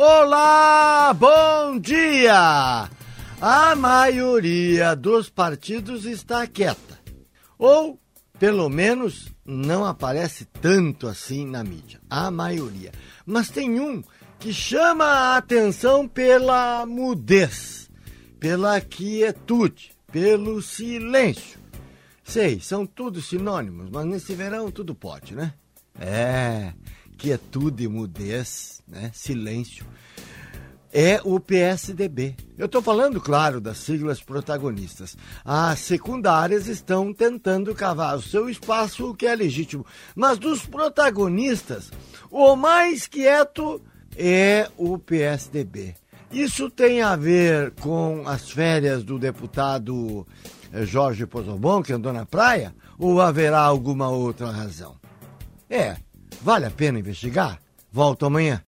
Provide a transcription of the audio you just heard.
Olá, bom dia! A maioria dos partidos está quieta. Ou, pelo menos, não aparece tanto assim na mídia. A maioria. Mas tem um que chama a atenção pela mudez, pela quietude, pelo silêncio. Sei, são tudo sinônimos, mas nesse verão tudo pode, né? Quietude, mudez, né? Silêncio. É o PSDB. Eu estou falando, claro, das siglas protagonistas. As secundárias estão tentando cavar o seu espaço, o que é legítimo. Mas dos protagonistas, o mais quieto é o PSDB. Isso tem a ver com as férias do deputado Jorge Pozobon, que andou na praia? Ou haverá alguma outra razão? Vale a pena investigar? Volto amanhã.